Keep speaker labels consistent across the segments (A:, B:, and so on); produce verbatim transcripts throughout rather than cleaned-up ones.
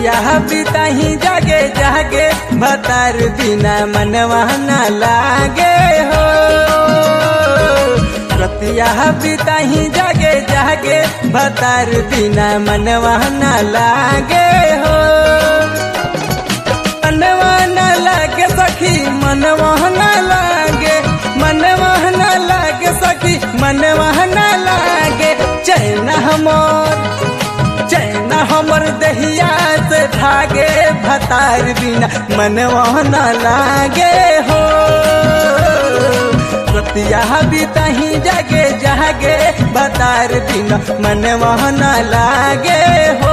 A: रतिया बिताही जागे जागे भतार बिना मनवा न लागे हो। रतिया बिताही जागे जागे भतार बिना मनवा न लागे हो। मनवा न लागे सखी मनवा न लागे, मनवा न लागे सखी मनवा न लागे। चैन हमर चैन हमर दहिया से भागे भतार बिना मनवा न लागे हो। रतिया बिताही जागे जागे भतार बिना मनवा न लागे हो।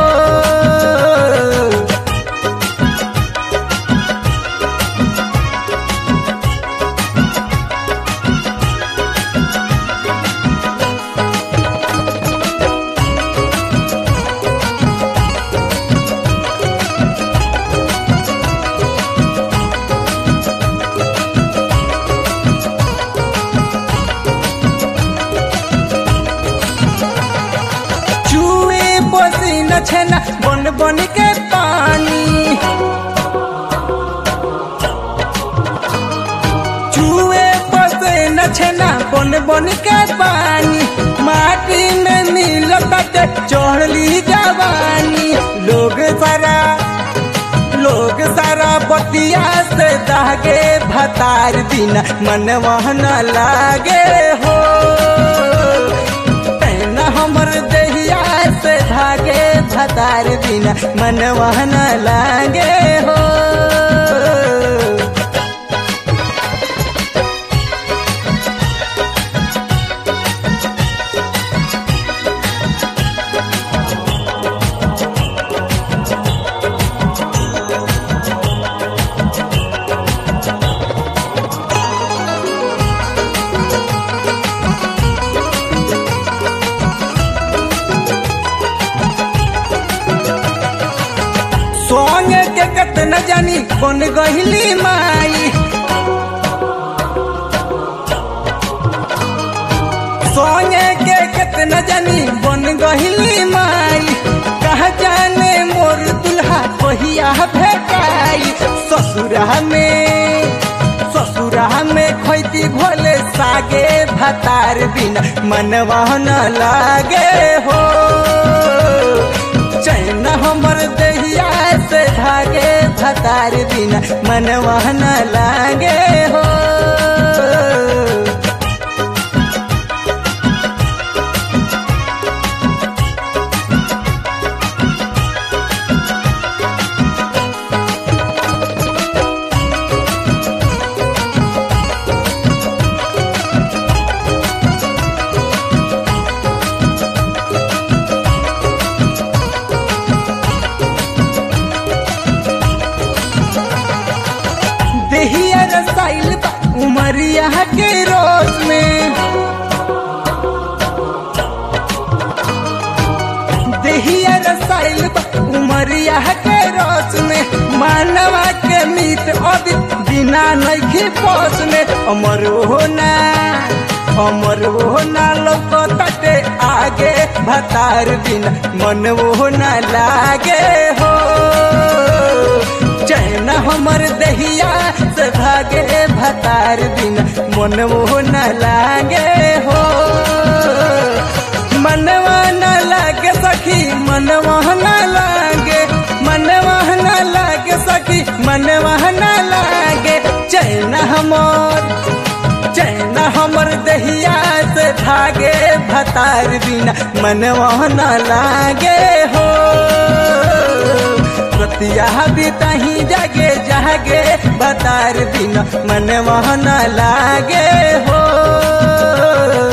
A: पसीना छेना बन बन के पानी, चूहे पसीना छेना बन बन के पानी। माटी में मिलता चढ़ली जवानी। लोग सारा लोग सारा बतिया से दागे भतार बिना मनवा न लागे हो। हमर दहिया से भागे भतार बिना मनवा न लागे हो। सोंगे के कत न जानी बन गहिली माई, सोंगे के कत न जानी बन गहिली माई। कहा जाने मोर दुल्हा कहिया भेटाई। ससुरा में ससुरा में खैती भोले सागे भतार बिना मनवा न लागे हो। चैन हमर दहिया से भागे भतार बिना मनवा न लागे हो। दहिया रसाइल उमरिया के रोज में, दहिया रसाइल उमरिया के रोज में। मानवा के मीत अभी बिना नहीं पोस में। अमर होना अमर होना लोग तटे आगे भतार बिना मन वो न लागे हो। चैन हमर दहिया से भागे भतार बिना मन वो न लागे हो। मनवा न लागे सखी मनवा न लागे, मनवा न लागे सखी मनवा न लागे। चैन हमर चैन हमर दहिया से भागे भतार बिना मनवा न लागे हो। रतिया बिताही जागे जागे भतार बिना मनवा न लागे हो।